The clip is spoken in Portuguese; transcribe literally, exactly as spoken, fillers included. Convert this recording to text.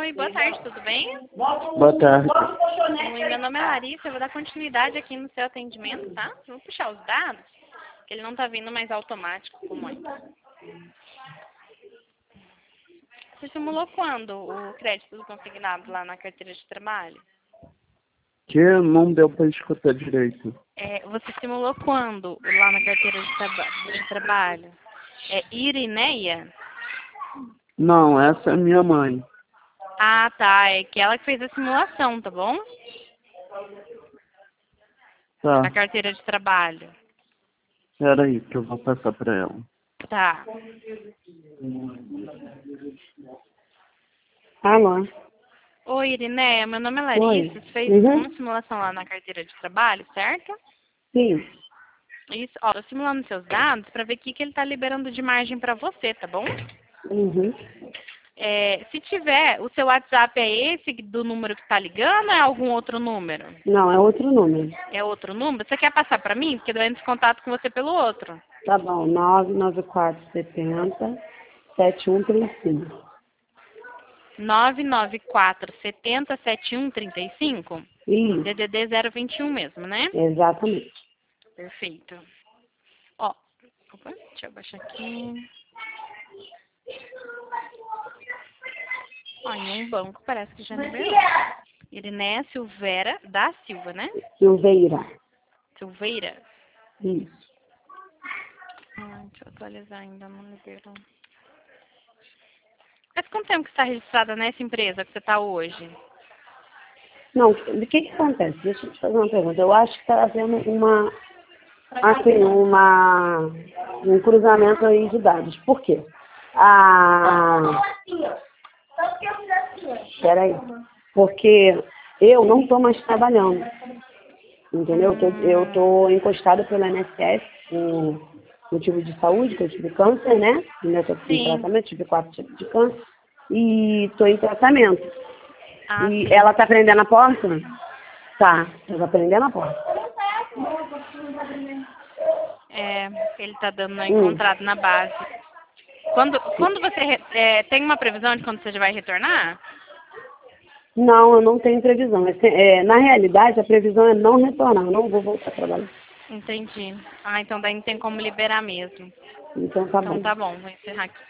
Oi, boa tarde, tudo bem? Boa tarde. Oi, meu nome é Larissa, eu vou dar continuidade aqui no seu atendimento, tá? Vou puxar os dados, que ele não tá vindo mais automático como antes. Você simulou quando o crédito do consignado lá na carteira de trabalho? Que não deu para escutar direito. É, você simulou quando lá na carteira de, traba de trabalho? É Irineia? Não, essa é minha mãe. Ah, tá. É que ela que fez a simulação, tá bom? Tá, Na carteira de trabalho. peraí que eu vou passar para ela. Tá. Alô? Oi, Irineia, meu nome é Larissa. Oi. Você fez Uhum. uma simulação lá na carteira de trabalho, certo? Sim. Isso. Ó, tô simulando seus dados para ver o que, que ele tá liberando de margem para você, tá bom? Uhum. É, se tiver, o seu WhatsApp é esse do número que tá ligando ou é algum outro número? Não, é outro número. É outro número? Você quer passar para mim? Porque eu entro em contato com você pelo outro. Tá bom, nove nove quatro sete zero sete um três cinco. nove nove quatro sete zero sete um três cinco? Isso, D D D zero vinte e um mesmo, né? exatamente. Perfeito. Ó, opa, deixa eu baixar aqui. Ó, em um banco parece que já liberou. Irinéia Silveira da Silva, né? Silveira. Silveira. Isso. Ah, deixa eu atualizar ainda, não liberou. Faz quanto tempo que está registrada nessa empresa que você está hoje? Não, o que que acontece? Deixa eu te fazer uma pergunta. Eu acho que está havendo uma, assim, uma, um cruzamento aí de dados. Por quê? Ah, peraí. Porque eu não estou mais trabalhando. Entendeu? Eu tô, eu tô encostada pelo I N S S por motivo de saúde, que eu tive câncer, né? Ainda estou em Sim. tratamento, tive quatro tipos de câncer. E estou em tratamento. Ah, E sim. ela tá prendendo a porta? Tá, ela tá prendendo a porta. É, ele está dando não Hum. encontrado na base. Quando, quando você re- é, tem uma previsão de quando você já vai retornar? Não, eu não tenho previsão. É, é, na realidade, a previsão é não retornar. Eu não vou voltar a trabalhar. Entendi. Ah, então daí não tem como liberar mesmo. Então tá Então bom. tá bom, vou encerrar aqui.